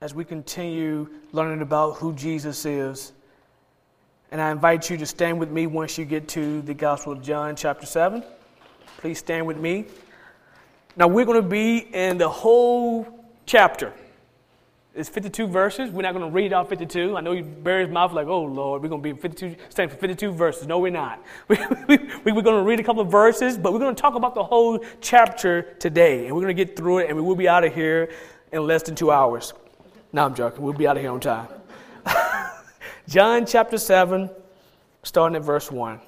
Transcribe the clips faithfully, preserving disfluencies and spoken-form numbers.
as we continue learning about who Jesus is. And I invite you to stand with me once you get to the Gospel of John, chapter seven. Please stand with me. Now, we're going to be in the whole chapter. It's fifty-two verses. We're not going to read all fifty-two. I know you bury his mouth like, oh, Lord, we're going to be in fifty-two, stand for fifty-two verses. No, we're not. We, we, we're going to read a couple of verses, but we're going to talk about the whole chapter today. And we're going to get through it, and we will be out of here in less than two hours. No, I'm joking. We'll be out of here on time. John chapter seven, starting at verse one.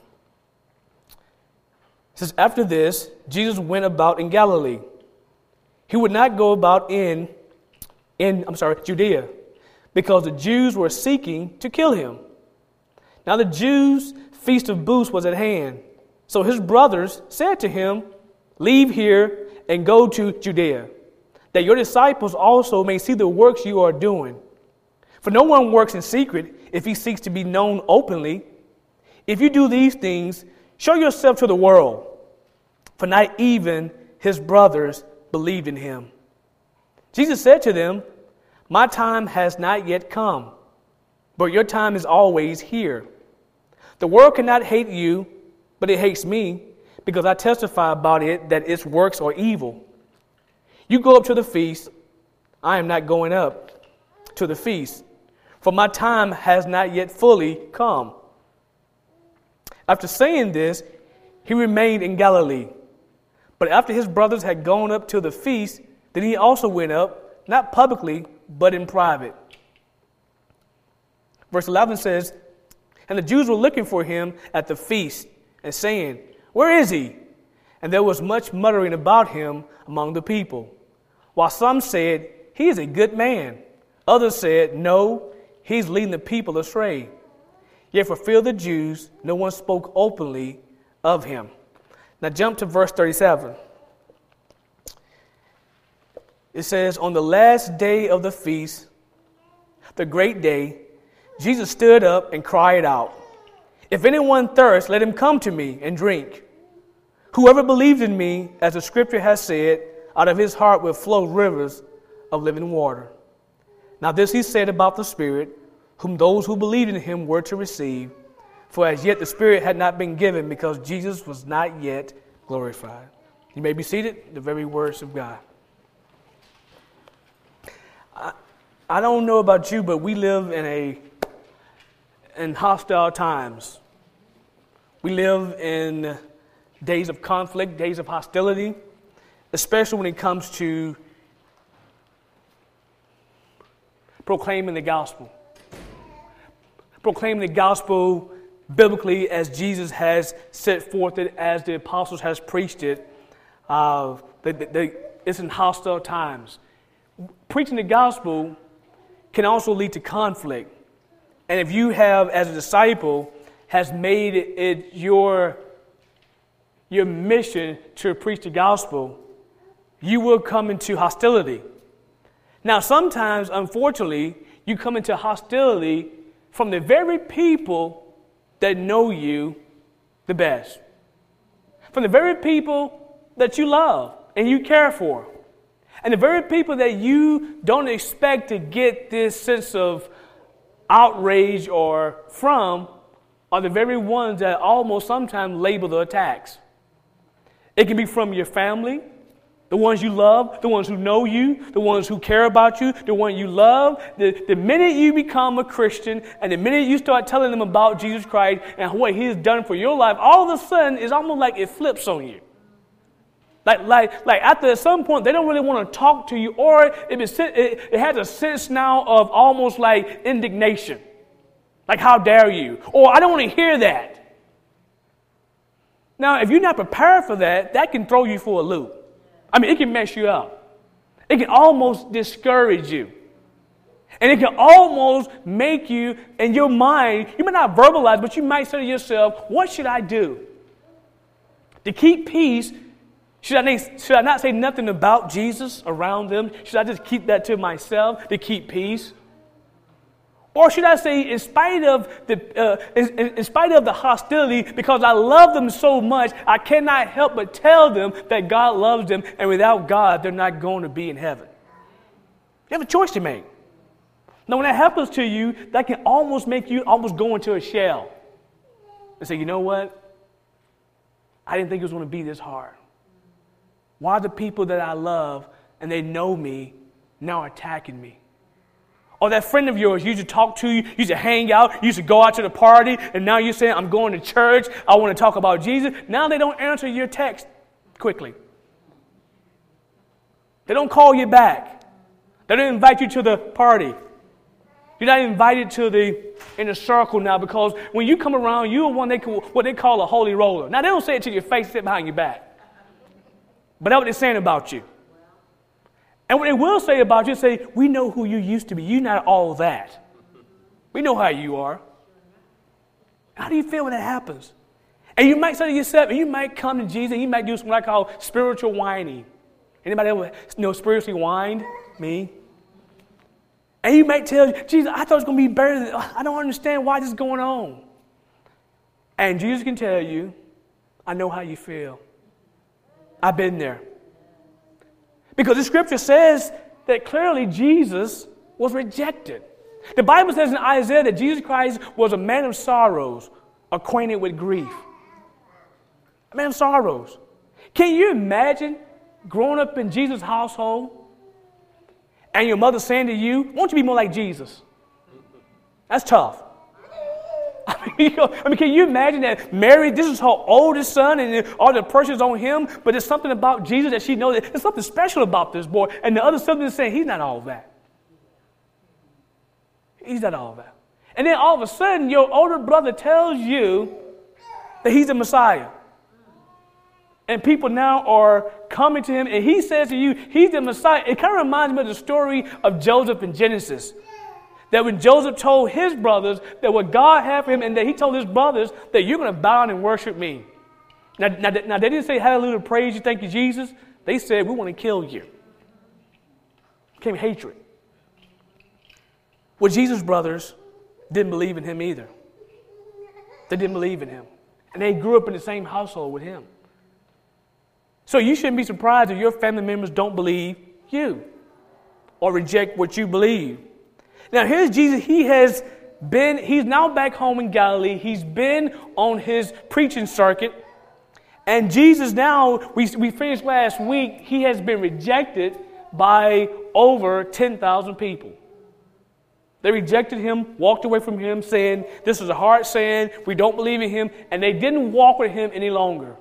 It says, after this, Jesus went about in Galilee. He would not go about in in, I'm sorry, Judea, because the Jews were seeking to kill him. Now the Jews' feast of booths was at hand. So his brothers said to him, leave here and go to Judea, that your disciples also may see the works you are doing. For no one works in secret if he seeks to be known openly. If you do these things, show yourself to the world. For not even his brothers believed in him. Jesus said to them, my time has not yet come, but your time is always here. The world cannot hate you, but it hates me, because I testify about it that its works are evil. You go up to the feast. I am not going up to the feast, for my time has not yet fully come. After saying this, he remained in Galilee. But after his brothers had gone up to the feast, then he also went up, not publicly, but in private. Verse eleven says, and the Jews were looking for him at the feast and saying, where is he? And there was much muttering about him among the people. While some said, he is a good man. Others said, no, he's leading the people astray. Yet for fear of the Jews, no one spoke openly of him. Now jump to verse thirty-seven. It says, on the last day of the feast, the great day, Jesus stood up and cried out, if anyone thirsts, let him come to me and drink. Whoever believes in me, as the scripture has said, out of his heart will flow rivers of living water. Now this he said about the Spirit, whom those who believed in him were to receive. For as yet the Spirit had not been given, because Jesus was not yet glorified. You may be seated. The very words of God. I, I don't know about you, but we live in a in hostile times. We live in days of conflict, days of hostility, especially when it comes to proclaiming the gospel. Proclaiming the gospel biblically as Jesus has set forth it, as the apostles has preached it. Uh, they, they, it's in hostile times. Preaching the gospel can also lead to conflict. And if you have, as a disciple, has made it, it your, your mission to preach the gospel, you will come into hostility. Now, sometimes, unfortunately, you come into hostility from the very people that know you the best. From the very people that you love and you care for. And the very people that you don't expect to get this sense of outrage or from are the very ones that almost sometimes label the attacks. It can be from your family, the ones you love, the ones who know you, the ones who care about you, the one you love. The, the minute you become a Christian and the minute you start telling them about Jesus Christ and what he has done for your life, all of a sudden it's almost like it flips on you. Like, like, like after at some point, they don't really want to talk to you, or it, it, it has a sense now of almost like indignation. Like, how dare you? Or I don't want to hear that. Now, if you're not prepared for that, that can throw you for a loop. I mean, it can mess you up. It can almost discourage you. And it can almost make you, in your mind, you might not verbalize, but you might say to yourself, what should I do? To keep peace, should I, should I not say nothing about Jesus around them? Should I just keep that to myself to keep peace? Or should I say, in spite of the uh, in, in spite of the hostility, because I love them so much, I cannot help but tell them that God loves them, and without God, they're not going to be in heaven. You have a choice to make. Now, when that happens to you, that can almost make you almost go into a shell and say, you know what? I didn't think it was going to be this hard. Why are the people that I love and they know me now attacking me? Or that friend of yours you used to talk to, you used to hang out, you used to go out to the party, and now you're saying, I'm going to church, I want to talk about Jesus. Now they don't answer your text quickly. They don't call you back. They don't invite you to the party. You're not invited to the inner circle now, because when you come around, you're one they call, what they call a holy roller. Now, they don't say it to your face, sit behind your back. But that's what they're saying about you. And what they will say about you, say, we know who you used to be. You're not all that. We know how you are. How do you feel when that happens? And you might say to yourself, and you might come to Jesus, and you might do something I call spiritual whining. Anybody ever know spiritually whined? Me. And you might tell, Jesus, I thought it was going to be better than, I don't understand why this is going on. And Jesus can tell you, I know how you feel. I've been there. Because the scripture says that clearly Jesus was rejected. The Bible says in Isaiah that Jesus Christ was a man of sorrows, acquainted with grief. A man of sorrows. Can you imagine growing up in Jesus' household and your mother saying to you, won't you be more like Jesus? That's tough. I mean, I mean, can you imagine that Mary, this is her oldest son, and all the pressure's on him, but there's something about Jesus that she knows that there's something special about this boy, and the other something is saying, he's not all that. He's not all that. And then all of a sudden, your older brother tells you that he's the Messiah. And people now are coming to him, and he says to you, he's the Messiah. It kind of reminds me of the story of Joseph in Genesis. That when Joseph told his brothers that what God had for him, and that he told his brothers that you're going to bow down and worship me. Now, now, now they didn't say hallelujah, praise you, thank you, Jesus. They said, we want to kill you. It became hatred. Well, Jesus' brothers didn't believe in him either. They didn't believe in him. And they grew up in the same household with him. So you shouldn't be surprised if your family members don't believe you or reject what you believe. Now here's Jesus. He has been, he's now back home in Galilee. He's been on his preaching circuit. And Jesus now, we, we finished last week, he has been rejected by over ten thousand people. They rejected him, walked away from him, saying, this is a hard saying, we don't believe in him, and they didn't walk with him any longer.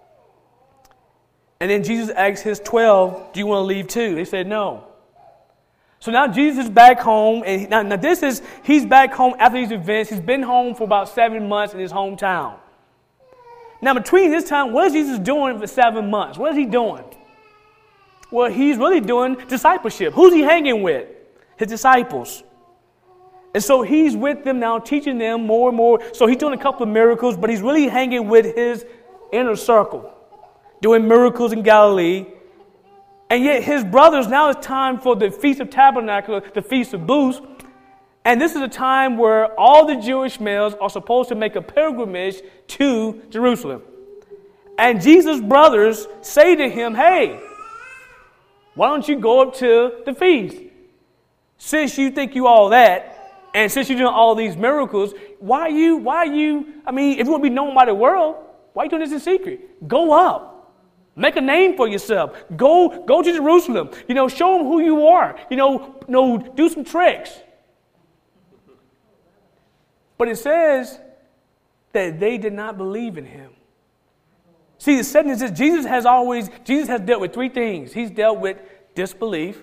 And then Jesus asked his twelve, do you want to leave too? They said no. So now Jesus is back home, and he, now, now this is, he's back home after these events. He's been home for about seven months in his hometown. Now between this time, what is Jesus doing for seven months? What is he doing? Well, he's really doing discipleship. Who's he hanging with? His disciples. And so he's with them now, teaching them more and more. So he's doing a couple of miracles, but he's really hanging with his inner circle, doing miracles in Galilee. And yet his brothers, now it's time for the Feast of Tabernacles, the Feast of Booths. And this is a time where all the Jewish males are supposed to make a pilgrimage to Jerusalem. And Jesus' brothers say to him, hey, why don't you go up to the feast? Since you think you all that, and since you're doing all these miracles, why are you, why are you, I mean, if you want to be known by the world, why are you doing this in secret? Go up. Make a name for yourself. Go, go to Jerusalem. You know, show them who you are. You know, you know, do some tricks. But it says that they did not believe in him. See, the setting is this: Jesus has always, Jesus has dealt with three things. He's dealt with disbelief.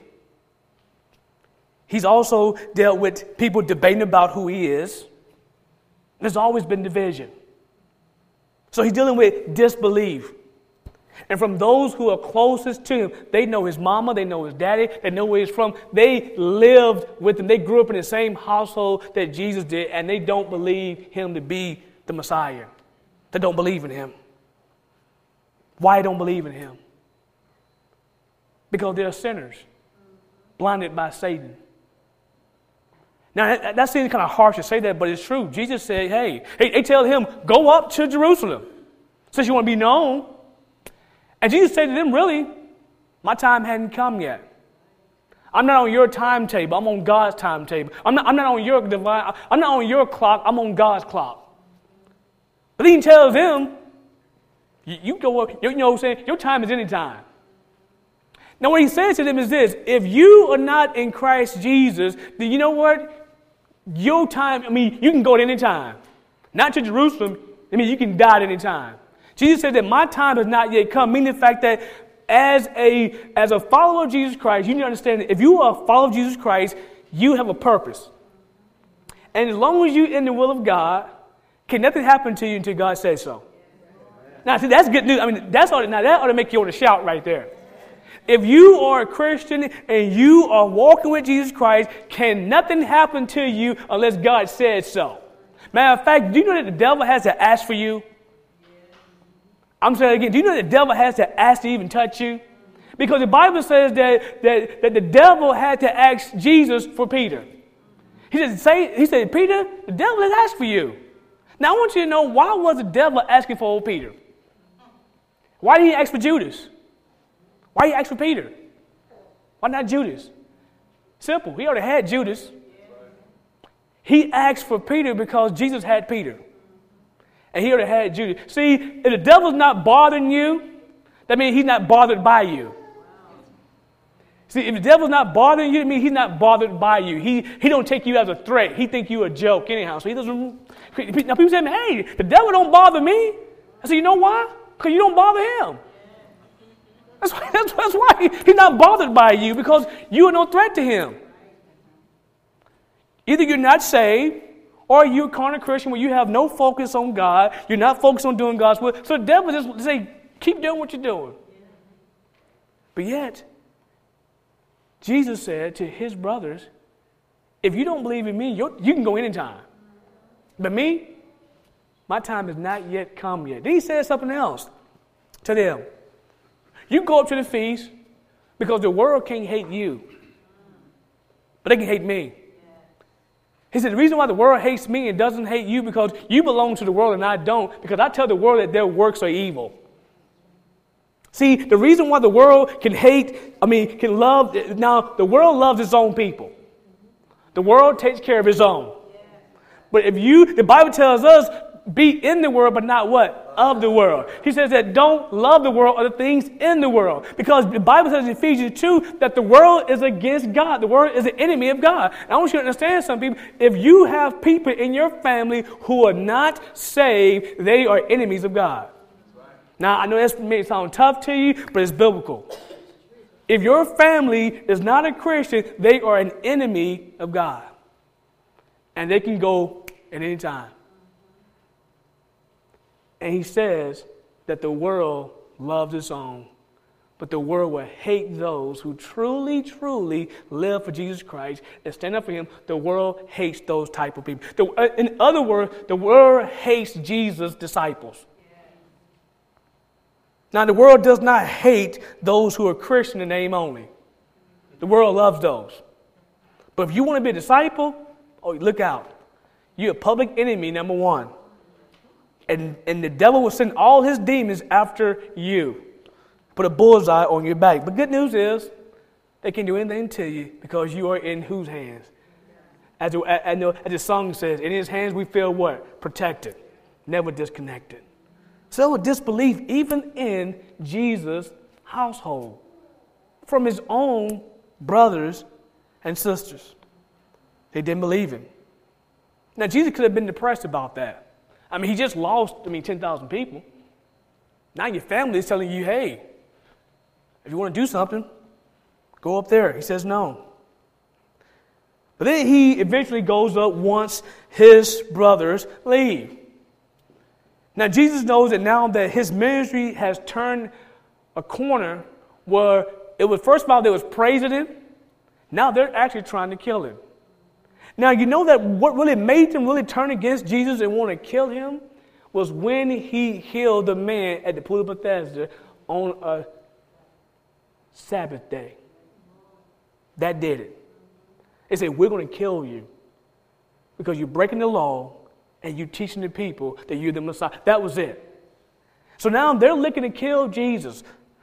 He's also dealt with people debating about who he is. There's always been division. So he's dealing with disbelief. And from those who are closest to him, they know his mama, they know his daddy, they know where he's from. They lived with him. They grew up in the same household that Jesus did, and they don't believe him to be the Messiah. They don't believe in him. Why they don't believe in him? Because they're sinners, blinded by Satan. Now, that, that seems kind of harsh to say that, but it's true. Jesus said, hey, they, they tell him, go up to Jerusalem since you want to be known. And Jesus said to them, really, my time hadn't come yet. I'm not on your timetable. I'm on God's timetable. I'm not, I'm not on your divine, I'm not on your clock. I'm on God's clock. But he tells him, you, you go up, you know what I'm saying? Your time is any time. Now what he says to them is this: if you are not in Christ Jesus, then you know what? Your time, I mean, you can go at any time. Not to Jerusalem. I mean, you can die at any time. Jesus said that my time has not yet come, meaning the fact that as a, as a follower of Jesus Christ, you need to understand that if you are a follower of Jesus Christ, you have a purpose. And as long as you're in the will of God, can nothing happen to you until God says so. Now, see, that's good news. I mean, that's all, now that ought to make you want to shout right there. If you are a Christian and you are walking with Jesus Christ, can nothing happen to you unless God said so. Matter of fact, do you know that the devil has to ask for you? I'm saying again, do you know that the devil has to ask to even touch you? Because the Bible says that, that, that the devil had to ask Jesus for Peter. He said, say, he said, Peter, the devil has asked for you. Now I want you to know, why was the devil asking for old Peter? Why did he ask for Judas? Why did he ask for Peter? Why not Judas? Simple. He already had Judas. He asked for Peter because Jesus had Peter. And he already had Judas. See, if the devil's not bothering you, that means he's not bothered by you. See, if the devil's not bothering you, that means he's not bothered by you. He he don't take you as a threat. He think you a joke anyhow. So he doesn't. Now people say, hey, the devil don't bother me. I said, you know why? Because you don't bother him. That's why, that's, that's why he, he's not bothered by you, because you are no threat to him. Either you're not saved, or you're a carnal Christian where you have no focus on God. You're not focused on doing God's will. So the devil just say, keep doing what you're doing. But yet, Jesus said to his brothers, if you don't believe in me, you're, you can go anytime. But me, my time has not yet come yet. Then he said something else to them. You go up to the feast because the world can't hate you, but they can hate me. He said, the reason why the world hates me and doesn't hate you because you belong to the world and I don't, because I tell the world that their works are evil. See, the reason why the world can hate, I mean, can love, now the world loves its own people. The world takes care of its own. But if you, the Bible tells us, be in the world, but not what? Of the world. He says that don't love the world or the things in the world. Because the Bible says in Ephesians two that the world is against God. The world is an enemy of God. And I want you to understand something. If you have people in your family who are not saved, they are enemies of God. Now, I know that may sound tough to you, but it's biblical. If your family is not a Christian, they are an enemy of God. And they can go at any time. And he says that the world loves its own, but the world will hate those who truly, truly live for Jesus Christ and stand up for him. The world hates those type of people. The, in other words, the world hates Jesus' disciples. Now, the world does not hate those who are Christian in name only. The world loves those. But if you want to be a disciple, oh, look out. You're a public enemy, number one. And, and the devil will send all his demons after you. Put a bullseye on your back. But good news is, they can't do anything to you because you are in whose hands? As the, as the, as the song says, in his hands we feel what? Protected. Never disconnected. So disbelief even in Jesus' household. From his own brothers and sisters. They didn't believe him. Now Jesus could have been depressed about that. I mean, he just lost, I mean, ten thousand people. Now your family is telling you, hey, if you want to do something, go up there. He says no. But then he eventually goes up once his brothers leave. Now Jesus knows that now that his ministry has turned a corner where it was, first of all, they was praising him. Now they're actually trying to kill him. Now, you know that what really made them really turn against Jesus and want to kill him was when he healed the man at the pool of Bethesda on a Sabbath day. That did it. They said, we're going to kill you because you're breaking the law and you're teaching the people that you're the Messiah. That was it. So now they're looking to kill Jesus.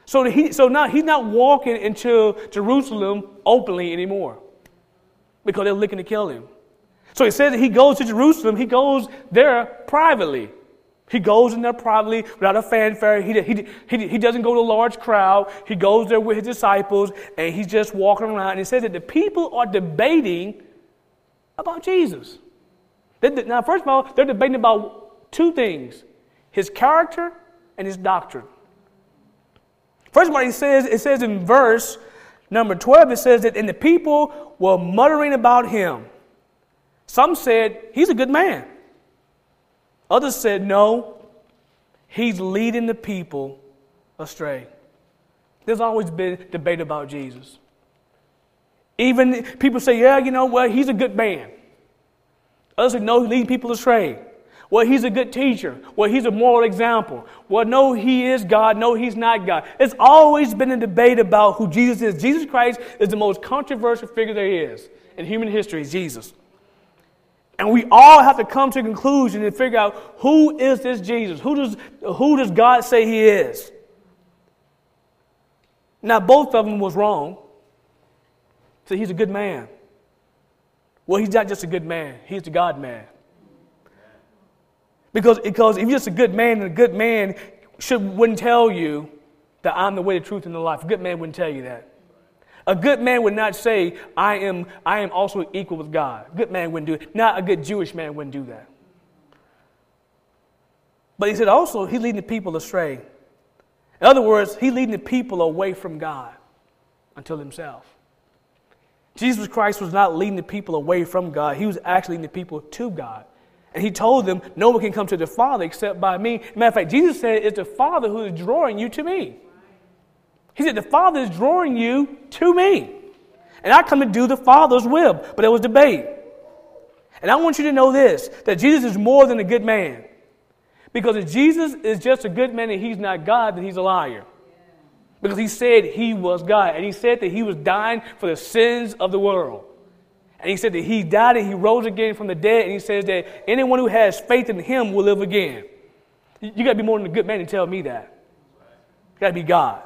So, he, so now he's not walking into Jerusalem openly anymore because they're looking to kill him. So it says that he goes to Jerusalem. He goes there privately. He goes in there privately without a fanfare. He, he, he, he doesn't go to a large crowd. He goes there with his disciples, and he's just walking around. And it says that the people are debating about Jesus. They, now, first of all, they're debating about two things: his character and his doctrine. First of all, he says, it says in verse number twelve, it says that, and the people were muttering about him. Some said, he's a good man. Others said, no, he's leading the people astray. There's always been debate about Jesus. Even people say, yeah, you know, well, he's a good man. Others say, no, he's leading people astray. Well, he's a good teacher. Well, he's a moral example. Well, no, he is God. No, he's not God. It's always been a debate about who Jesus is. Jesus Christ is the most controversial figure there is in human history, Jesus. And we all have to come to a conclusion and figure out, who is this Jesus? Who does, who does God say he is? Now, both of them was wrong. So he's a good man. Well, he's not just a good man. He's the God man. Because, because if you're just a good man, and a good man should, wouldn't tell you that I'm the way, the truth, and the life. A good man wouldn't tell you that. A good man would not say, I am, I am also equal with God. A good man wouldn't do it. Not a good Jewish man wouldn't do that. But he said also, he's leading the people astray. In other words, he's leading the people away from God until himself. Jesus Christ was not leading the people away from God. He was actually leading the people to God. And he told them, no one can come to the Father except by me. Matter of fact, Jesus said, it's the Father who is drawing you to me. He said, the Father is drawing you to me. And I come to do the Father's will. But there was debate. And I want you to know this, that Jesus is more than a good man. Because if Jesus is just a good man and he's not God, then he's a liar. Because he said he was God. And he said that he was dying for the sins of the world. And he said that he died and he rose again from the dead. And he says that anyone who has faith in him will live again. You, you got to be more than a good man to tell me that. You got to be God.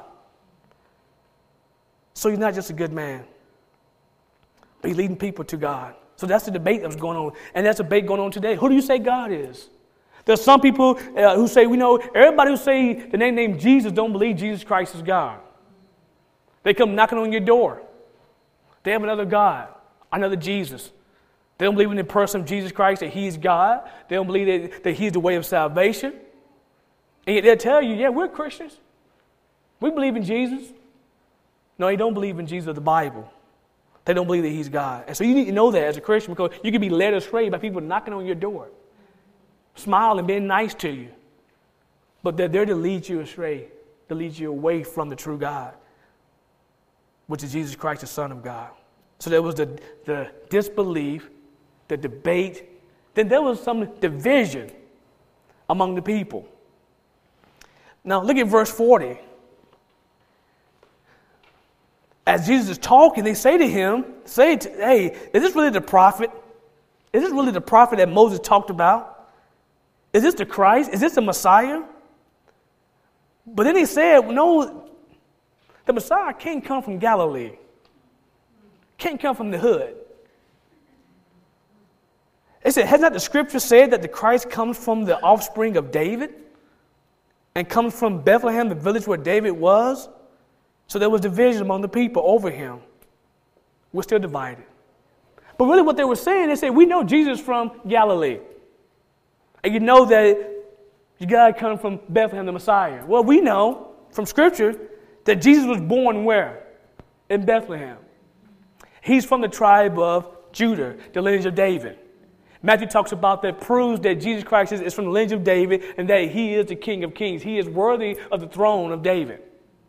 So he's not just a good man, but he's leading people to God. So that's the debate that's going on. And that's a debate going on today. Who do you say God is? There's some people uh, who say, we know, everybody who say the name named Jesus don't believe Jesus Christ is God. They come knocking on your door. They have another God. Another Jesus. They don't believe in the person of Jesus Christ, that he is God. They don't believe that, that he's the way of salvation. And yet they'll tell you, yeah, we're Christians. We believe in Jesus. No, they don't believe in Jesus of the Bible. They don't believe that he's God. And so you need to know that as a Christian, because you can be led astray by people knocking on your door, smiling, being nice to you. But they're there to lead you astray, to lead you away from the true God, which is Jesus Christ, the Son of God. So there was the, the disbelief, the debate. Then there was some division among the people. Now look at verse forty. As Jesus is talking, they say to him, say, to, hey, is this really the prophet? Is this really the prophet that Moses talked about? Is this the Christ? Is this the Messiah? But then he said, no, the Messiah can't come from Galilee. Can't come from the hood. They said, has not the scripture said that the Christ comes from the offspring of David and comes from Bethlehem, the village where David was? So there was division among the people over him. We're still divided. But really what they were saying, they said, we know Jesus from Galilee. And you know that you got to come from Bethlehem, the Messiah. Well, we know from scripture that Jesus was born where? In Bethlehem. He's from the tribe of Judah, the lineage of David. Matthew talks about that, proves that Jesus Christ is, is from the lineage of David and that he is the King of Kings. He is worthy of the throne of David.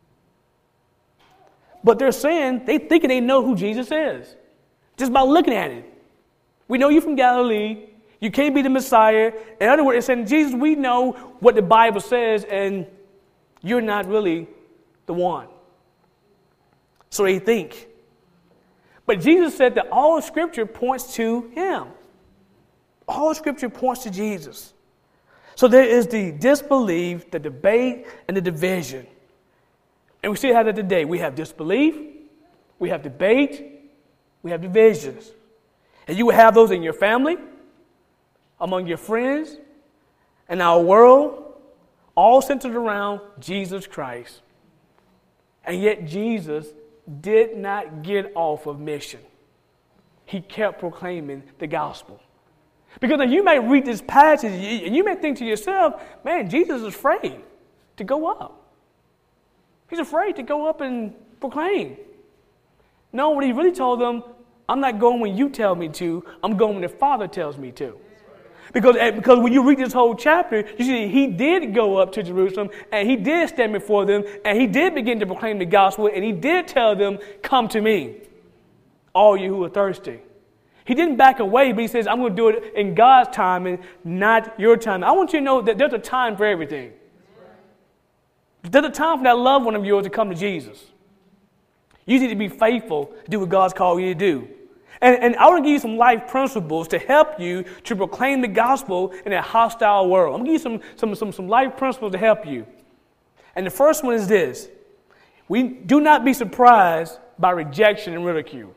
But they're saying, they thinking they know who Jesus is. Just by looking at it. We know you're from Galilee. You can't be the Messiah. In other words, they're saying, Jesus, we know what the Bible says and you're not really the one. So they think. But Jesus said that all Scripture points to him. All Scripture points to Jesus. So there is the disbelief, the debate, and the division. And we still have that today. We have disbelief, we have debate, we have divisions. And you will have those in your family, among your friends, in our world, all centered around Jesus Christ. And yet Jesus did not get off of mission. He kept proclaiming the gospel. Because if you may read this passage and you may think to yourself, man, Jesus is afraid to go up. He's afraid to go up and proclaim. No, what he really told them, I'm not going when you tell me to, I'm going when the Father tells me to. Because, because when you read this whole chapter, you see he did go up to Jerusalem and he did stand before them and he did begin to proclaim the gospel and he did tell them, come to me, all you who are thirsty. He didn't back away, but he says, I'm going to do it in God's time and not your time. I want you to know that there's a time for everything. There's a time for that loved one of yours to come to Jesus. You need to be faithful to do what God's called you to do. And, and I want to give you some life principles to help you to proclaim the gospel in a hostile world. I'm going to give you some, some, some, some life principles to help you. And the first one is this. We do not be surprised by rejection and ridicule.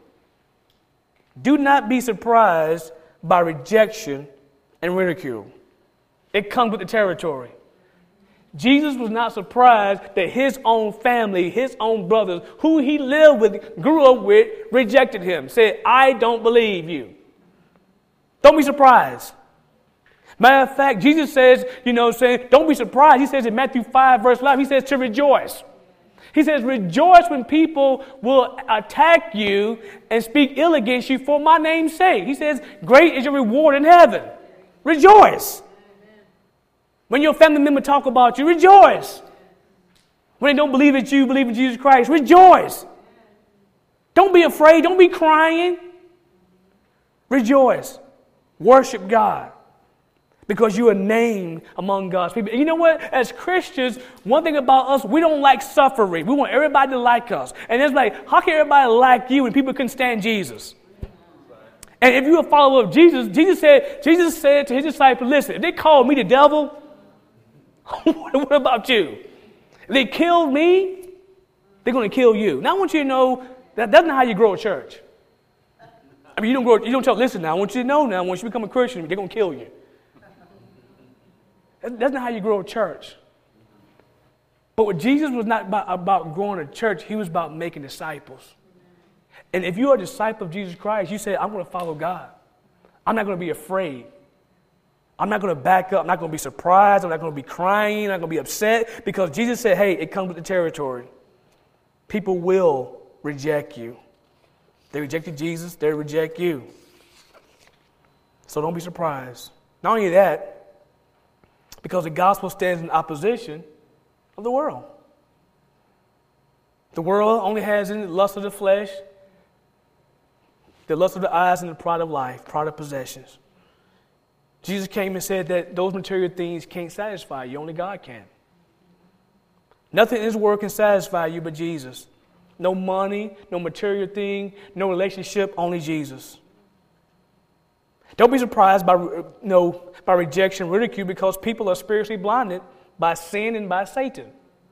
Do not be surprised by rejection and ridicule. It comes with the territory. Jesus was not surprised that his own family, his own brothers, who he lived with, grew up with, rejected him. Said, I don't believe you. Don't be surprised. Matter of fact, Jesus says, you know, saying, don't be surprised. He says in Matthew five, verse five, he says to rejoice. He says, rejoice when people will attack you and speak ill against you for my name's sake. He says, great is your reward in heaven. Rejoice. When your family member talk about you, rejoice. When they don't believe that you believe in Jesus Christ, rejoice. Don't be afraid. Don't be crying. Rejoice. Worship God. Because you are named among God's people. And you know what? As Christians, one thing about us, we don't like suffering. We want everybody to like us. And it's like, how can everybody like you when people couldn't stand Jesus? And if you're a follower of Jesus, Jesus said, Jesus said to his disciples, listen, if they call me the devil, what about you? If they killed me, they're going to kill you. Now I want you to know that that's not how you grow a church. I mean, you don't grow, you don't tell, listen now, I want you to know now, once you become a Christian, they're going to kill you. That's not how you grow a church. But what Jesus was not about, about growing a church, he was about making disciples. And if you are a disciple of Jesus Christ, you say, I'm going to follow God. I'm not going to be afraid. I'm not going to back up. I'm not going to be surprised. I'm not going to be crying. I'm not going to be upset. Because Jesus said, hey, it comes with the territory. People will reject you. They rejected Jesus. They reject you. So don't be surprised. Not only that, because the gospel stands in opposition of the world. The world only has in the lust of the flesh, the lust of the eyes, and the pride of life, pride of possessions. Jesus came and said that those material things can't satisfy you. Only God can. Nothing in this world can satisfy you but Jesus. No money, no material thing, no relationship, only Jesus. Don't be surprised by, you know, by rejection, ridicule, because people are spiritually blinded by sin and by Satan.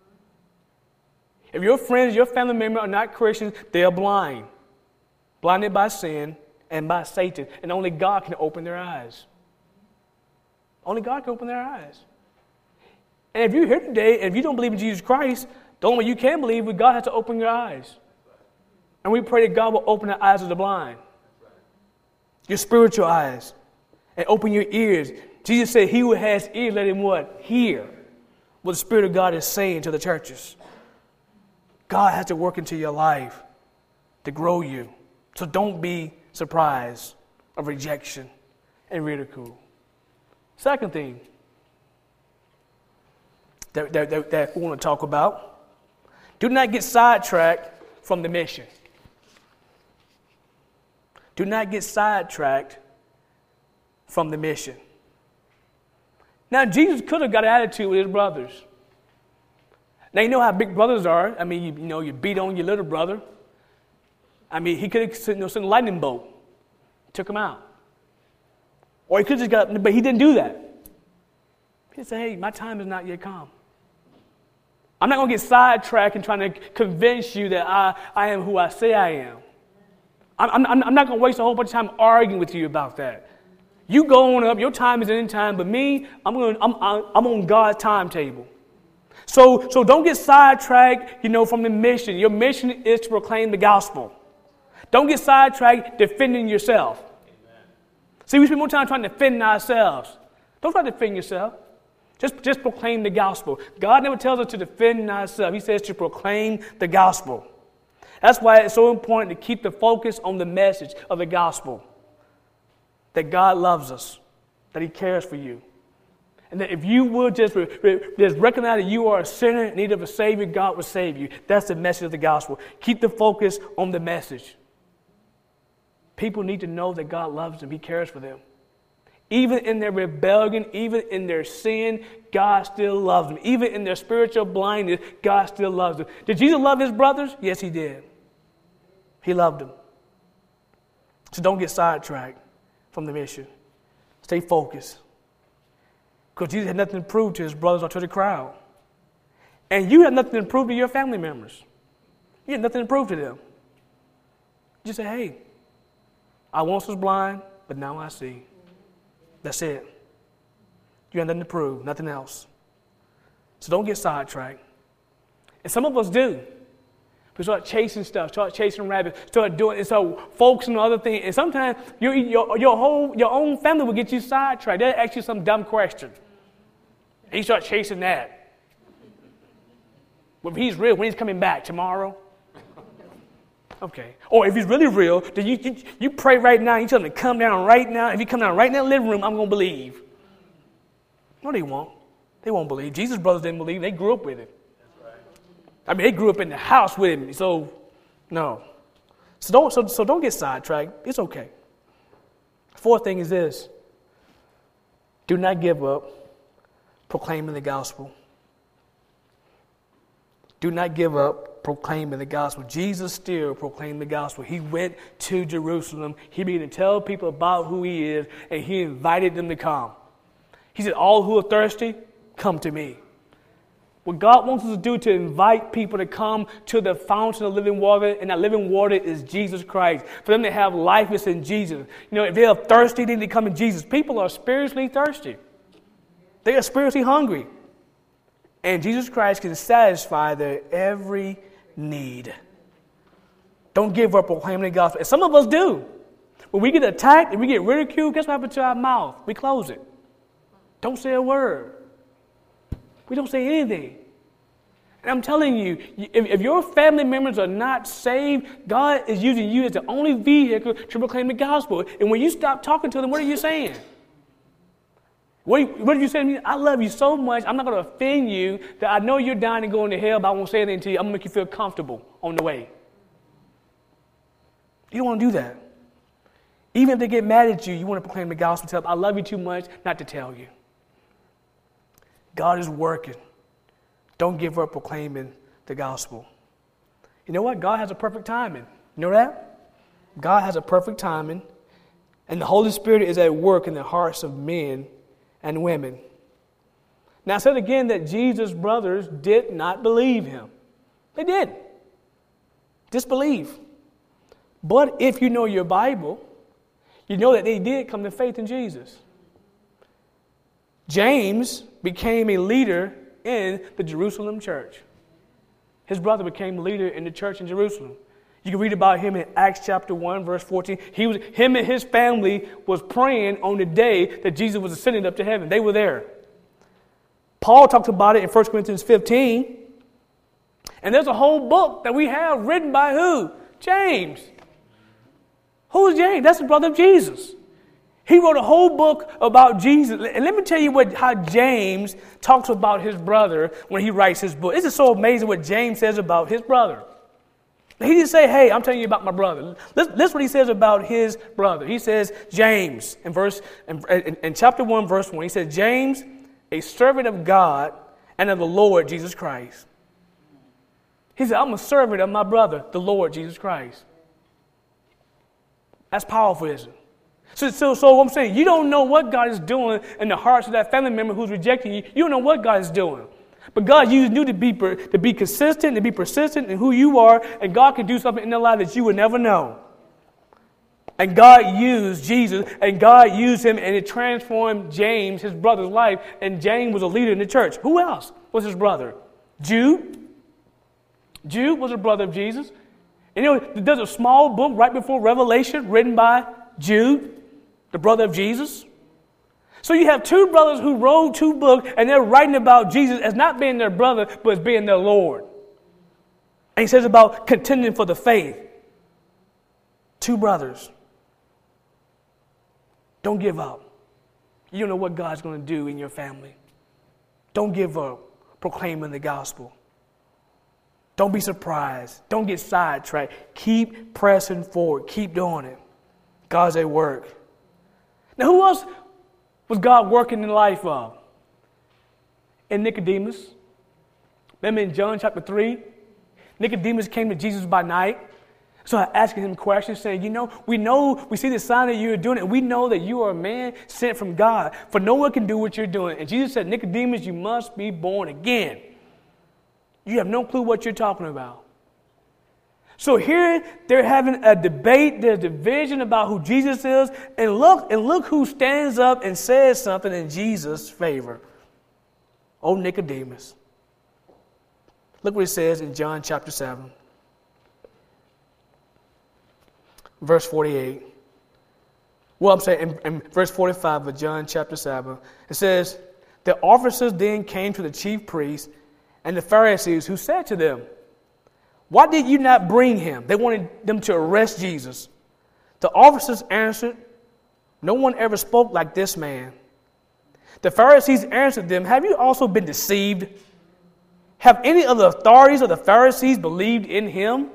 If your friends, your family members are not Christians, they are blind. Blinded by sin and by Satan. And only God can open their eyes. Only God can open their eyes. And if you're here today and if you don't believe in Jesus Christ, the only way you can believe is God has to open your eyes. And we pray that God will open the eyes of the blind. Your spiritual eyes. And open your ears. Jesus said, he who has ears, let him what? Hear what the Spirit of God is saying to the churches. God has to work into your life to grow you. So don't be surprised of rejection and ridicule. Second thing that, that, that, that we want to talk about, do not get sidetracked from the mission. Do not get sidetracked from the mission. Now, Jesus could have got an attitude with his brothers. Now, you know how big brothers are. I mean, you, you know, you beat on your little brother. I mean, he could have you know, sent a lightning bolt, took him out. Or he could have just got, but he didn't do that. He said, hey, my time is not yet come. I'm not going to get sidetracked and trying to convince you that I, I am who I say I am. I'm, I'm, I'm not going to waste a whole bunch of time arguing with you about that. You go on up, your time is any time, but me, I'm, going, I'm, I'm on God's timetable. So, so don't get sidetracked, you know, from the mission. Your mission is to proclaim the gospel. Don't get sidetracked defending yourself. Amen. See, we spend more time trying to defend ourselves. Don't try to defend yourself. Just, just proclaim the gospel. God never tells us to defend ourselves. He says to proclaim the gospel. That's why it's so important to keep the focus on the message of the gospel. That God loves us. That He cares for you. And that if you would just, re- re- just recognize that you are a sinner in need of a Savior, God will save you. That's the message of the gospel. Keep the focus on the message. People need to know that God loves them. He cares for them. Even in their rebellion, even in their sin, God still loves them. Even in their spiritual blindness, God still loves them. Did Jesus love His brothers? Yes, He did. He loved them. So don't get sidetracked from the mission. Stay focused. Because Jesus had nothing to prove to His brothers or to the crowd. And you have nothing to prove to your family members. You have nothing to prove to them. You just say, hey, I once was blind, but now I see. That's it. You have nothing to prove, nothing else. So don't get sidetracked. And some of us do. We start chasing stuff, start chasing rabbits, start doing it, start focusing on other things. And sometimes your, your, your whole your own family will get you sidetracked. They'll ask you some dumb question. And you start chasing that. Well, if He's real, when He's coming back? Tomorrow? Okay. Or if He's really real, then you, you, you pray right now. You tell Him to come down right now. If He come down right now in the living room, I'm going to believe. No, they won't. They won't believe. Jesus' brothers didn't believe. They grew up with Him. That's right. I mean, they grew up in the house with Him. So, no. So don't, so, so don't get sidetracked. It's okay. Fourth thing is this. Do not give up proclaiming the gospel. Do not give up proclaiming the gospel. Jesus still proclaimed the gospel. He went to Jerusalem. He began to tell people about who He is, and He invited them to come. He said, all who are thirsty, come to me. What God wants us to do to invite people to come to the fountain of living water, and that living water is Jesus Christ. For them to have life is in Jesus. You know, if they are thirsty, they need to come to Jesus. People are spiritually thirsty. They are spiritually hungry. And Jesus Christ can satisfy their every need. Don't give up proclaiming the gospel. And some of us do. When we get attacked and we get ridiculed, guess what happens to our mouth? We close it. Don't say a word. We don't say anything. And I'm telling you, if, if your family members are not saved, God is using you as the only vehicle to proclaim the gospel. And when you stop talking to them, what are you saying? What, what are you saying to me? I love you so much, I'm not going to offend you, that I know you're dying and going to hell, but I won't say anything to you. I'm going to make you feel comfortable on the way. You don't want to do that. Even if they get mad at you, you want to proclaim the gospel. Tell them, I love you too much not to tell you. God is working. Don't give up proclaiming the gospel. You know what? God has a perfect timing. You know that? God has a perfect timing, and the Holy Spirit is at work in the hearts of men and women. Now, I said again that Jesus' brothers did not believe Him. They did. Disbelieve. But if you know your Bible, you know that they did come to faith in Jesus. James became a leader in the Jerusalem church. His brother became a leader in the church in Jerusalem. You can read about him in Acts chapter one, verse fourteen. He was, him and his family was praying on the day that Jesus was ascending up to heaven. They were there. Paul talks about it in First Corinthians fifteen. And there's a whole book that we have written by who? James. Who is James? That's the brother of Jesus. He wrote a whole book about Jesus. And let me tell you what how James talks about his brother when he writes his book. This is so amazing what James says about his brother. He didn't say, hey, I'm telling you about my brother. Listen, listen what he says about his brother. He says, James, in verse in, in, in chapter one, verse one, he says, James, a servant of God and of the Lord Jesus Christ. He said, I'm a servant of my brother, the Lord Jesus Christ. That's powerful, isn't it? So, so, so what I'm saying, you don't know what God is doing in the hearts of that family member who's rejecting you. You don't know what God is doing. But God used you to be, to be consistent, to be persistent in who you are, and God can do something in their life that you would never know. And God used Jesus, and God used him, and it transformed James, his brother's life, and James was a leader in the church. Who else was his brother? Jude. Jude was a brother of Jesus. And you know, there's a small book right before Revelation written by Jude, the brother of Jesus. So you have two brothers who wrote two books, and they're writing about Jesus as not being their brother, but as being their Lord. And he says about contending for the faith. Two brothers. Don't give up. You don't know what God's going to do in your family. Don't give up proclaiming the gospel. Don't be surprised. Don't get sidetracked. Keep pressing forward. Keep doing it. God's at work. Now, who else was God working in the life of? And Nicodemus. Remember in John chapter three? Nicodemus came to Jesus by night. So I asking him questions saying, you know, we know, we see the sign that you're doing, and we know that you are a man sent from God, for no one can do what you're doing. And Jesus said, Nicodemus, you must be born again. You have no clue what you're talking about. So here they're having a debate, there's division about who Jesus is, and look, and look who stands up and says something in Jesus' favor. Oh, Nicodemus. Look what it says in John chapter seven. Verse forty-eight. Well, I'm saying in, in verse forty-five of John chapter seven, it says, the officers then came to the chief priests and the Pharisees, who said to them, why did you not bring him? They wanted them to arrest Jesus. The officers answered, no one ever spoke like this man. The Pharisees answered them, have you also been deceived? Have any of the authorities of the Pharisees believed in him?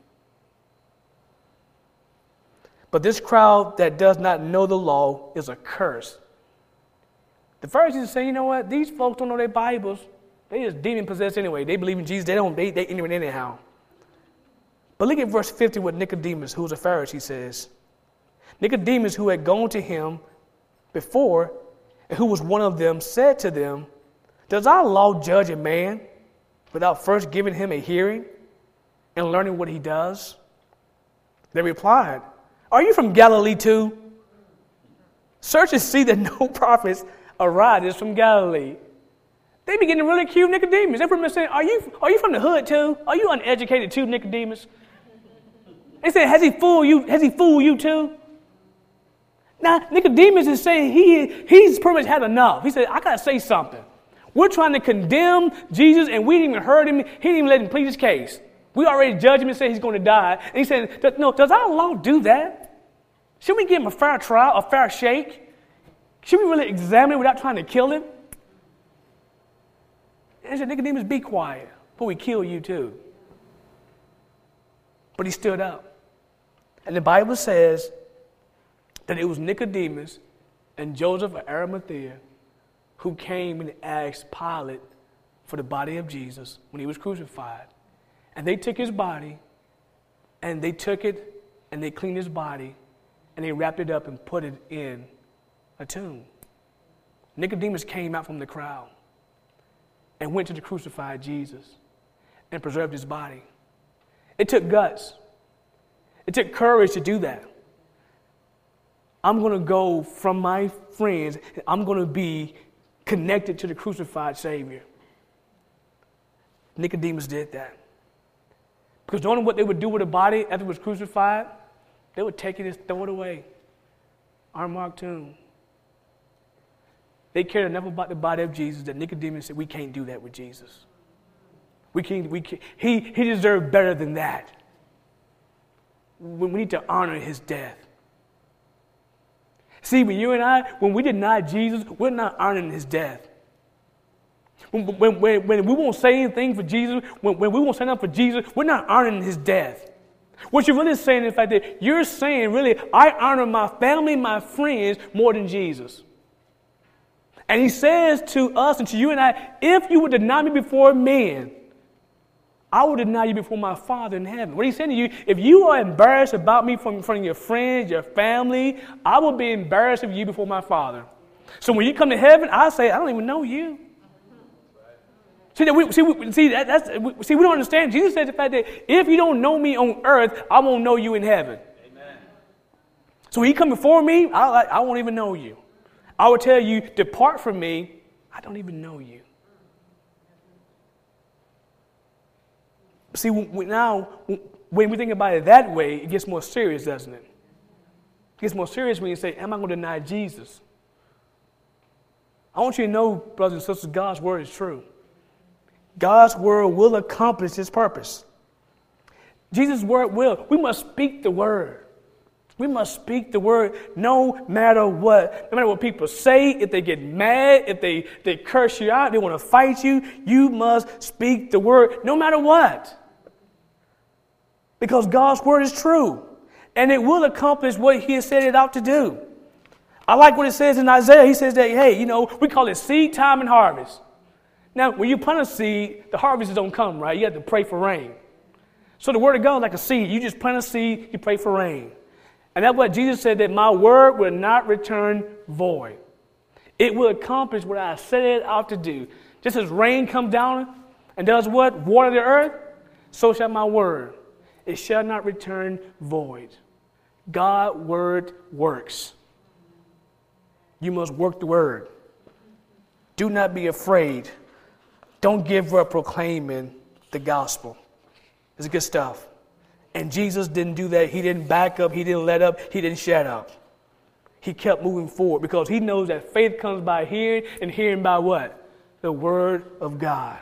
But this crowd that does not know the law is a curse. The Pharisees say, you know what? These folks don't know their Bibles. They just demon-possessed anyway. They believe in Jesus. They don't, they, they ignorant anyhow. But look at verse fifty what Nicodemus, who was a Pharisee, says. Nicodemus, who had gone to him before, and who was one of them, said to them, does our law judge a man without first giving him a hearing and learning what he does? They replied, are you from Galilee too? Search and see that no prophets arises from Galilee. They begin to really accuse Nicodemus. They're from saying, are you, are you from the hood too? Are you uneducated too, Nicodemus? They said, has he fooled you? Has he fooled you too? Now, Nicodemus is saying he he's pretty much had enough. He said, I got to say something. We're trying to condemn Jesus, and we didn't even heard him. He didn't even let him plead his case. We already judged him and said he's going to die. And he said, no, does our law do that? Should we give him a fair trial, a fair shake? Should we really examine it without trying to kill him? And he said, Nicodemus, be quiet, before we kill you too. But he stood up. And the Bible says that it was Nicodemus and Joseph of Arimathea who came and asked Pilate for the body of Jesus when he was crucified. And they took his body, and they took it, and they cleaned his body, and they wrapped it up and put it in a tomb. Nicodemus came out from the crowd and went to the crucified Jesus and preserved his body. It took guts. It took courage to do that. I'm going to go from my friends, I'm going to be connected to the crucified Savior. Nicodemus did that. Because knowing what they would do with the body after it was crucified, they would take it and throw it away. Unmarked tomb. They cared enough about the body of Jesus that Nicodemus said, we can't do that with Jesus. We can't, we can't. He, he deserved better than that. We need to honor his death. See, when you and I, when we deny Jesus, we're not honoring his death. When, when, when, when we won't say anything for Jesus, when, when we won't stand up for Jesus, we're not honoring his death. What you're really saying is the fact that you're saying, really, I honor my family, my friends, more than Jesus. And he says to us and to you and I, if you would deny me before men, I will deny you before my Father in heaven. What he's saying to you, if you are embarrassed about me from in front of your friends, your family, I will be embarrassed of you before my Father. So when you come to heaven, I say, I don't even know you. See, that we, see, we, see, that, that's, we, see, we don't understand. Jesus said the fact that if you don't know me on earth, I won't know you in heaven. Amen. So when you come before me, I, I won't even know you. I will tell you, depart from me. I don't even know you. See, we, now, when we think about it that way, it gets more serious, doesn't it? It gets more serious when you say, am I going to deny Jesus? I want you to know, brothers and sisters, God's word is true. God's word will accomplish his purpose. Jesus' word will. We must speak the word. We must speak the word no matter what. No matter what people say, if they get mad, if they, they curse you out, they want to fight you, you must speak the word no matter what. Because God's word is true. And it will accomplish what he has set it out to do. I like what it says in Isaiah. He says that, hey, you know, we call it seed time and harvest. Now, when you plant a seed, the harvest don't come, right? You have to pray for rain. So the word of God is like a seed. You just plant a seed, you pray for rain. And that's what Jesus said, that my word will not return void. It will accomplish what I set it out to do. Just as rain comes down and does what? Water the earth, so shall my word. It shall not return void. God's word works. You must work the word. Do not be afraid. Don't give up proclaiming the gospel. It's good stuff. And Jesus didn't do that. He didn't back up. He didn't let up. He didn't shut up. He kept moving forward because he knows that faith comes by hearing, and hearing by what? The word of God.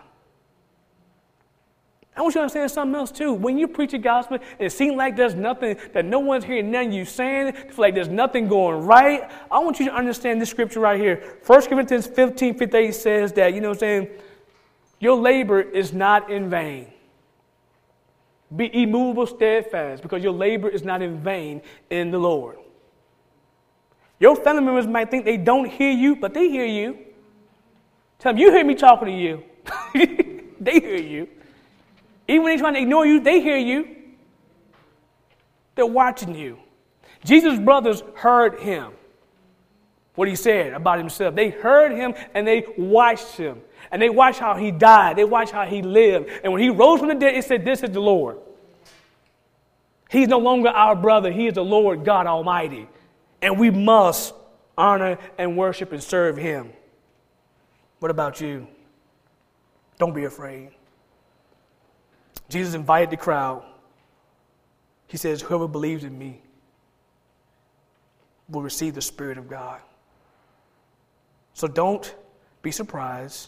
I want you to understand something else too. When you preach the gospel and it seems like there's nothing, that no one's hearing nothing you saying, it's like there's nothing going right, I want you to understand this scripture right here. First Corinthians fifteen fifty-eight says that, you know what I'm saying, your labor is not in vain. Be immovable, steadfast, because your labor is not in vain in the Lord. Your family members might think they don't hear you, but they hear you. Tell them, you hear me talking to you. They hear you. Even when they're trying to ignore you, they hear you. They're watching you. Jesus' brothers heard him, what he said about himself. They heard him and they watched him. And they watched how he died. They watched how he lived. And when he rose from the dead, it said, this is the Lord. He's no longer our brother. He is the Lord God Almighty. And we must honor and worship and serve him. What about you? Don't be afraid. Jesus invited the crowd. He says, whoever believes in me will receive the Spirit of God. So don't be surprised.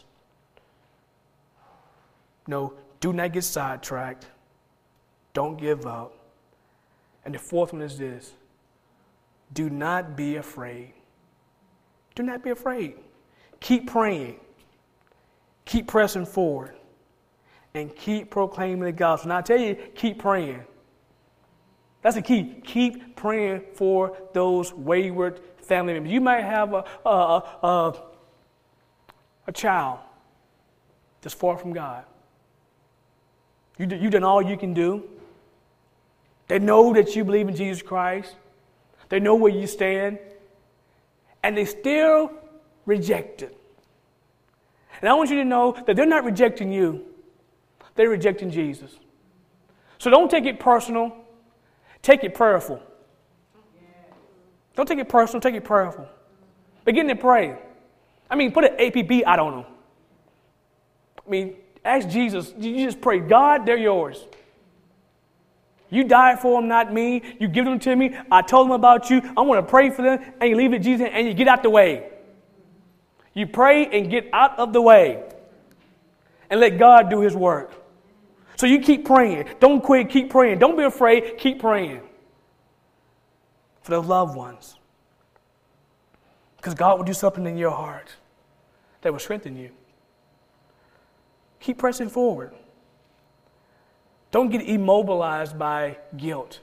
No, do not get sidetracked. Don't give up. And the fourth one is this. Do not be afraid. Do not be afraid. Keep praying. Keep pressing forward. And keep proclaiming the gospel. Now I tell you, keep praying. That's the key. Keep praying for those wayward family members. You might have a, a, a, a child that's far from God. You, you've done all you can do. They know that you believe in Jesus Christ. They know where you stand. And they still reject it. And I want you to know that they're not rejecting you. They're rejecting Jesus. So don't take it personal. Take it prayerful. Don't take it personal. Take it prayerful. Begin to pray. I mean, put an A P B out on them. I mean, ask Jesus. You just pray, God, they're yours. You died for them, not me. You give them to me. I told them about you. I want to pray for them. And you leave it, Jesus, and you get out the way. You pray and get out of the way. And let God do his work. So you keep praying. Don't quit. Keep praying. Don't be afraid. Keep praying for those loved ones. Because God will do something in your heart that will strengthen you. Keep pressing forward. Don't get immobilized by guilt.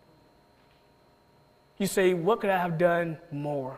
You say, what could I have done more?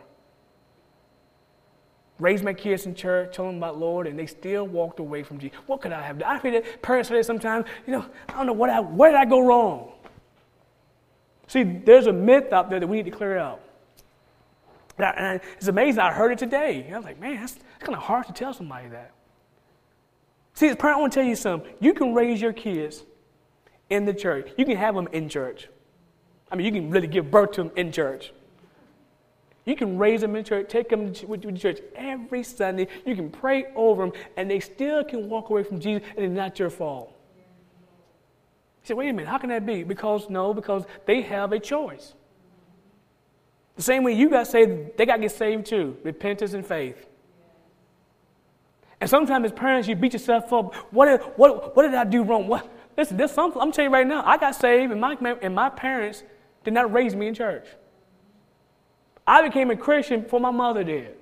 Raised my kids in church, told them about Lord, and they still walked away from Jesus. What could I have done? I feel that parents say that sometimes, you know, I don't know what I, where did I go wrong? See, there's a myth out there that we need to clear out. And, I, and it's amazing. I heard it today. I was like, man, that's, that's kind of hard to tell somebody that. See, as a parent, I want to tell you something. You can raise your kids in the church. You can have them in church. I mean, you can really give birth to them in church. You can raise them in church, take them to church every Sunday. You can pray over them, and they still can walk away from Jesus, and it's not your fault. You say, wait a minute, how can that be? Because, no, because they have a choice. The same way you got saved, they got to get saved too. Repentance and faith. And sometimes as parents, you beat yourself up. What, what, what did I do wrong? What? Listen, there's something, I'm telling you right now, I got saved, and my, and my parents did not raise me in church. I became a Christian before my mother did.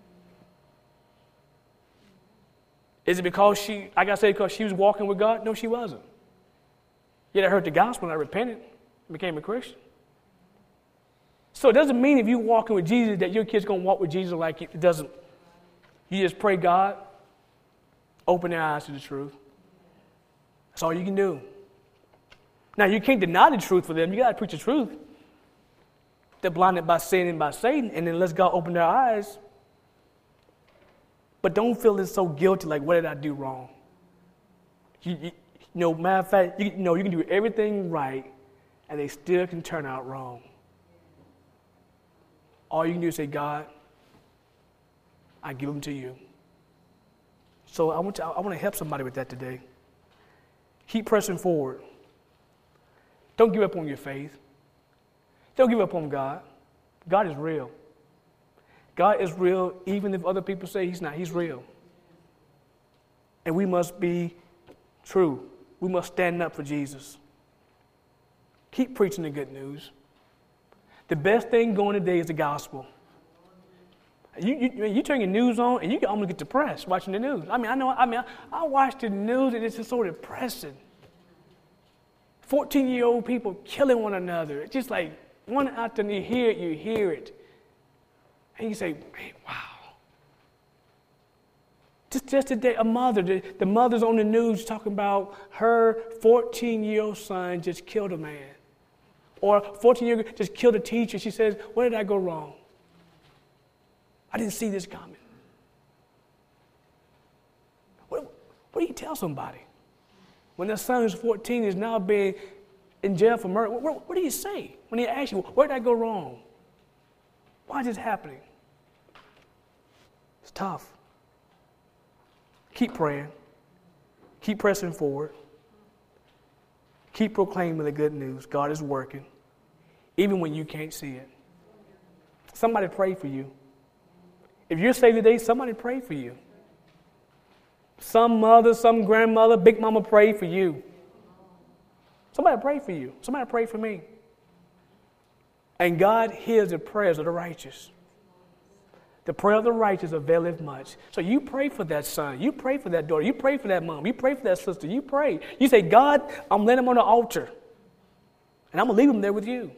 Is it because she, I got saved because she was walking with God? No, she wasn't. Yet I heard the gospel and I repented and became a Christian. So it doesn't mean if you're walking with Jesus that your kid's going to walk with Jesus like you. It doesn't. You just pray, God, open their eyes to the truth. That's all you can do. Now, you can't deny the truth for them. You got to preach the truth. They're blinded by sin and by Satan, and then let God open their eyes. But don't feel it's so guilty, like, what did I do wrong? You, you, you know, matter of fact, you, you know, you can do everything right, and they still can turn out wrong. All you can do is say, God, I give them to you. So I want to, I want to help somebody with that today. Keep pressing forward. Don't give up on your faith. Don't give up on God. God is real. God is real even if other people say he's not. He's real. And we must be true. We must stand up for Jesus. Keep preaching the good news. The best thing going today is the gospel. You, you, you turn your news on and you can almost get depressed watching the news. I mean, I know, I mean, I, I watch the news and it's just so depressing. fourteen-year-old people killing one another. It's just like, one out there, you hear it, you hear it. And you say, hey, wow. Just, just today, a mother, the, the mother's on the news talking about her fourteen-year-old son just killed a man. Or fourteen-year-old just killed a teacher. She says, where did I go wrong? I didn't see this coming. What, what do you tell somebody? When their son who's fourteen is now being in jail for murder, what, what do you say when he asks you, where did I go wrong? Why is this happening? It's tough. Keep praying. Keep pressing forward. Keep proclaiming the good news. God is working, even when you can't see it. Somebody pray for you. If you're saved today, somebody pray for you. Some mother, some grandmother, big mama pray for you. Somebody pray for you. Somebody pray for me. And God hears the prayers of the righteous. The prayer of the righteous availeth much. So you pray for that son. You pray for that daughter. You pray for that mom. You pray for that sister. You pray. You say, God, I'm laying them on the altar. And I'm going to leave them there with you.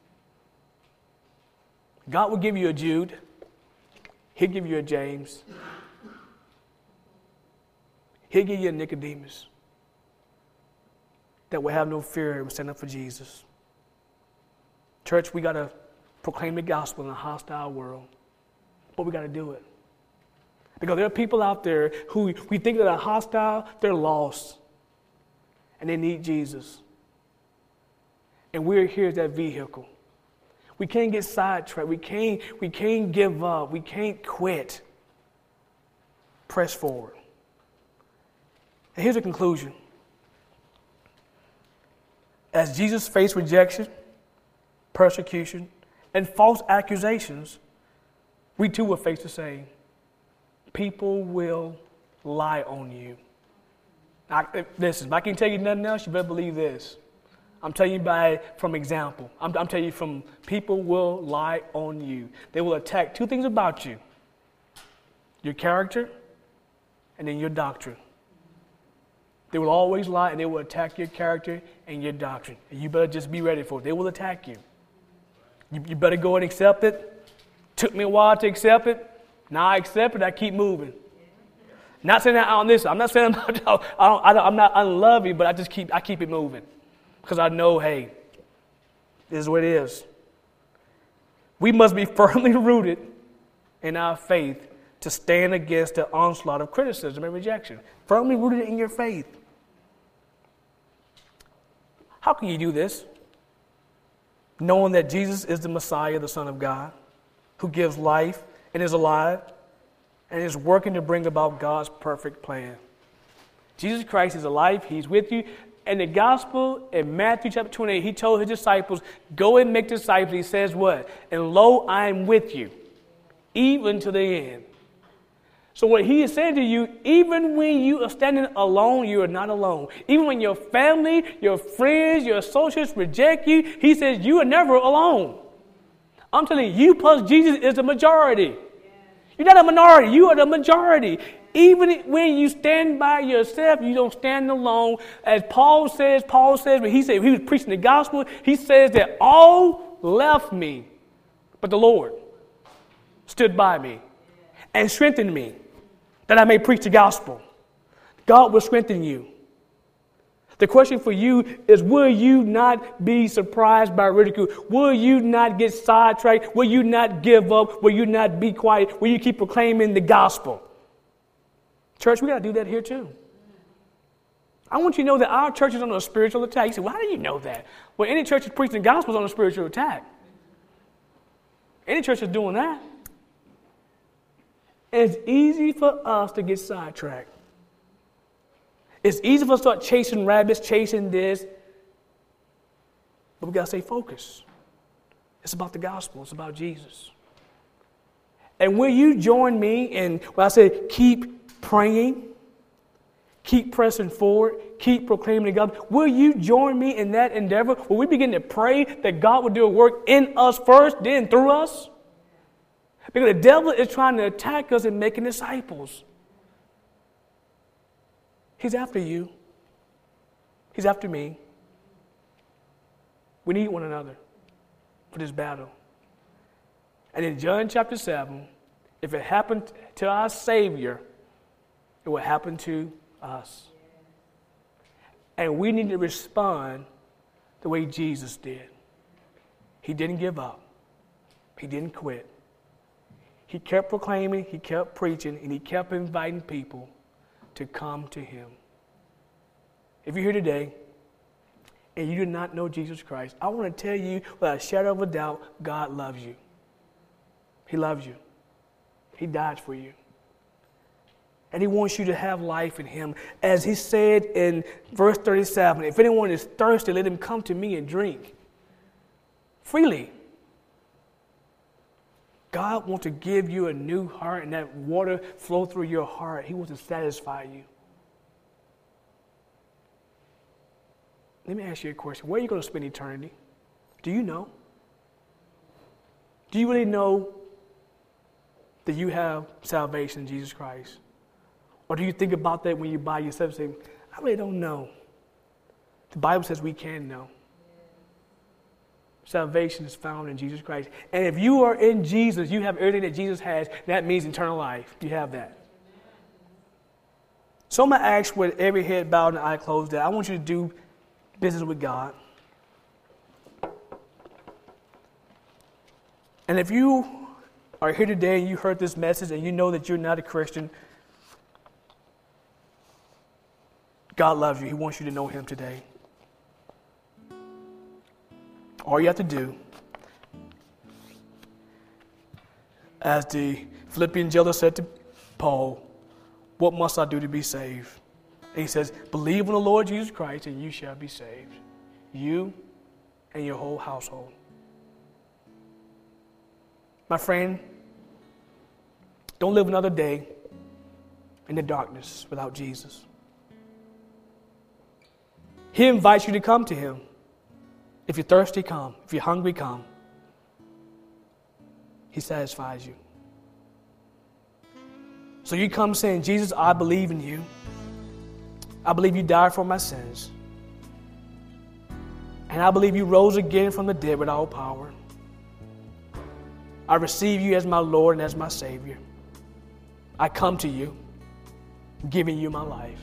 God will give you a Jude. He'll give you a James. He'll give you a Nicodemus that will have no fear and will stand up for Jesus. Church, we got to proclaim the gospel in a hostile world. But we got to do it. Because there are people out there who we think that are hostile, they're lost. And they need Jesus. And we're here as that vehicle. We can't get sidetracked. We can't, we can't give up. We can't quit. Press forward. And here's a conclusion. As Jesus faced rejection, persecution, and false accusations, we too will face the same. People will lie on you. I, listen, if I can't tell you nothing else, you better believe this. I'm telling you by from example. I'm, I'm telling you from people will lie on you. They will attack two things about you. Your character and then your doctrine. They will always lie and they will attack your character and your doctrine. And you better just be ready for it. They will attack you. You, you better go and accept it. Took me a while to accept it. Now I accept it. I keep moving. Not saying that on this. I'm not saying I'm not, I don't, I don't, I'm not unloving, but I just keep I keep it moving because I know, hey, this is what it is. We must be firmly rooted in our faith, to stand against the onslaught of criticism and rejection. Firmly rooted in your faith. How can you do this? Knowing that Jesus is the Messiah, the Son of God, who gives life and is alive and is working to bring about God's perfect plan. Jesus Christ is alive. He's with you. And the gospel in Matthew chapter twenty-eight, he told his disciples, go and make disciples. He says what? And lo, I am with you, even to the end. So what he is saying to you, even when you are standing alone, you are not alone. Even when your family, your friends, your associates reject you, he says you are never alone. I'm telling you, you plus Jesus is the majority. You're not a minority. You are the majority. Even when you stand by yourself, you don't stand alone. As Paul says, Paul says, when he said he was preaching the gospel, he says that all left me, but the Lord stood by me and strengthened me that I may preach the gospel. God will strengthen you. The question for you is, will you not be surprised by ridicule? Will you not get sidetracked? Will you not give up? Will you not be quiet? Will you keep proclaiming the gospel? Church, we got to do that here too. I want you to know that our church is under a spiritual attack. You say, well, how do you know that? Well, any church is preaching the gospel is on a spiritual attack. Any church is doing that. And it's easy for us to get sidetracked. It's easy for us to start chasing rabbits, chasing this. But we got to stay focused. It's about the gospel. It's about Jesus. And will you join me in what I said, keep praying, keep pressing forward, keep proclaiming the gospel? Will you join me in that endeavor? Will we begin to pray that God will do a work in us first, then through us? Because the devil is trying to attack us and making disciples. He's after you. He's after me. We need one another for this battle. And in John chapter seven, if it happened to our Savior, it will happen to us. And we need to respond the way Jesus did. He didn't give up. He didn't quit. He kept proclaiming, he kept preaching, and he kept inviting people to come to him. If you're here today and you do not know Jesus Christ, I want to tell you without a shadow of a doubt, God loves you. He loves you. He died for you. And he wants you to have life in him. As he said in verse thirty-seven, if anyone is thirsty, let him come to me and drink freely. God wants to give you a new heart, and that water flow through your heart. He wants to satisfy you. Let me ask you a question. Where are you going to spend eternity? Do you know? Do you really know that you have salvation in Jesus Christ? Or do you think about that when you by yourself and say, I really don't know? The Bible says we can know. Salvation is found in Jesus Christ. And if you are in Jesus, you have everything that Jesus has. That means eternal life. You have that. So I'm going to ask with every head bowed and eye closed that I want you to do business with God. And if you are here today and you heard this message and you know that you're not a Christian, God loves you. He wants you to know him today. All you have to do, as the Philippian jailer said to Paul, what must I do to be saved? And he says, believe in the Lord Jesus Christ and you shall be saved. You and your whole household. My friend, don't live another day in the darkness without Jesus. He invites you to come to him. If you're thirsty, come. If you're hungry, come. He satisfies you. So you come saying, Jesus, I believe in you. I believe you died for my sins. And I believe you rose again from the dead with all power. I receive you as my Lord and as my Savior. I come to you, giving you my life.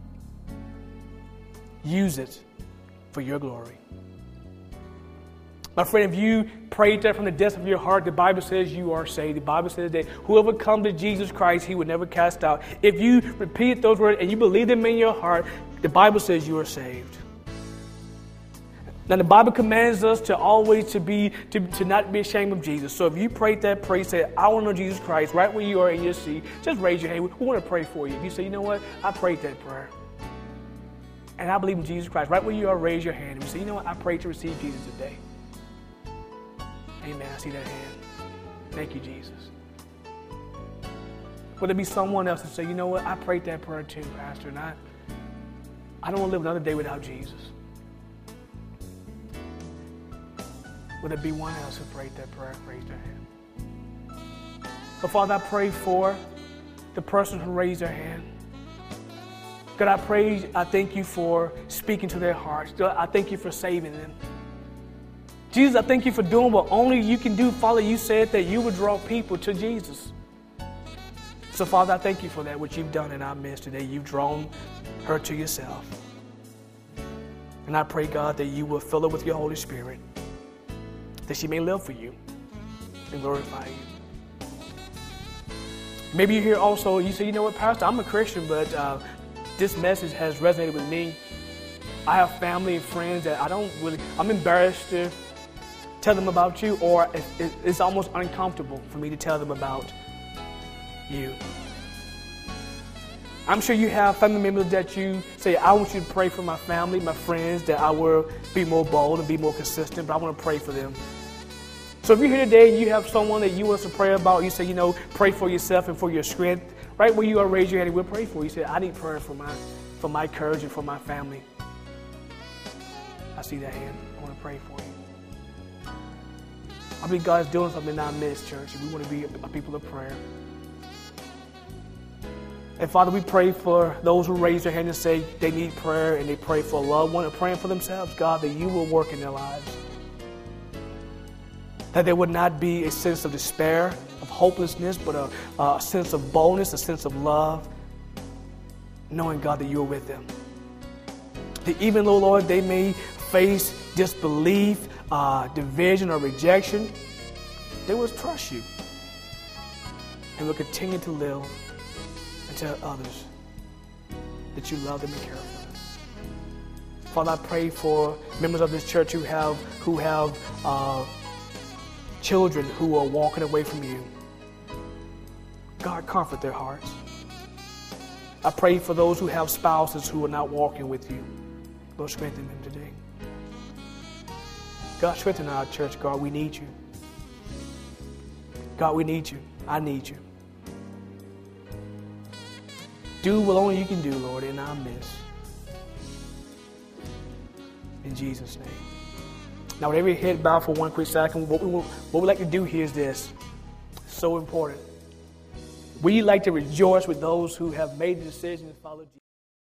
Use it for your glory. My friend, if you prayed that from the depths of your heart, the Bible says you are saved. The Bible says that whoever comes to Jesus Christ, he will never cast out. If you repeat those words and you believe them in your heart, the Bible says you are saved. Now, the Bible commands us to always to be to, to not be ashamed of Jesus. So if you prayed that prayer, say, I want to know Jesus Christ, right where you are in your seat, just raise your hand. We, we want to pray for you. If you say, you know what, I prayed that prayer, and I believe in Jesus Christ, right where you are, raise your hand. And you say, you know what, I prayed to receive Jesus today. Amen. I see that hand. Thank you, Jesus. Will there be someone else that say, you know what, I prayed that prayer too, Pastor, and I, I don't want to live another day without Jesus. Will there be one else who prayed that prayer? Raise their hand. So, Father, I pray for the person who raised their hand. God, I pray, I thank you for speaking to their hearts. God, I thank you for saving them. Jesus, I thank you for doing what only you can do. Father, you said that you would draw people to Jesus. So, Father, I thank you for that, what you've done in our midst today. You've drawn her to yourself. And I pray, God, that you will fill her with your Holy Spirit, that she may live for you and glorify you. Maybe you're here also, you say, you know what, Pastor, I'm a Christian, but uh, this message has resonated with me. I have family and friends that I don't really, I'm embarrassed to tell them about you, or it, it, it's almost uncomfortable for me to tell them about you. I'm sure you have family members that you say, I want you to pray for my family, my friends, that I will be more bold and be more consistent, but I want to pray for them. So if you're here today and you have someone that you want us to pray about, you say, you know, pray for yourself and for your strength, right where you are, raise your hand and we'll pray for you. You say, I need prayer for my, for my courage and for my family. I see that hand. I want to pray for you. I believe God's doing something in our midst, church, and we want to be a people of prayer. And Father, we pray for those who raise their hand and say they need prayer, and they pray for a loved one and praying for themselves, God, that you will work in their lives. That there would not be a sense of despair, of hopelessness, but a, a sense of boldness, a sense of love, knowing, God, that you are with them. That even though, Lord, they may face disbelief, uh, division, or rejection, they will trust you and will continue to live and tell others that you love them and care for them. Father, I pray for members of this church who have who have uh, children who are walking away from you. God, comfort their hearts. I pray for those who have spouses who are not walking with you. Lord, strengthen them today. God, strengthen our church. God, we need you. God, we need you. I need you. Do what only you can do, Lord, in our midst. In Jesus' name. Now, with every head bowed for one quick second, what we, what we like to do here is this. It's so important. We like to rejoice with those who have made the decision to follow Jesus.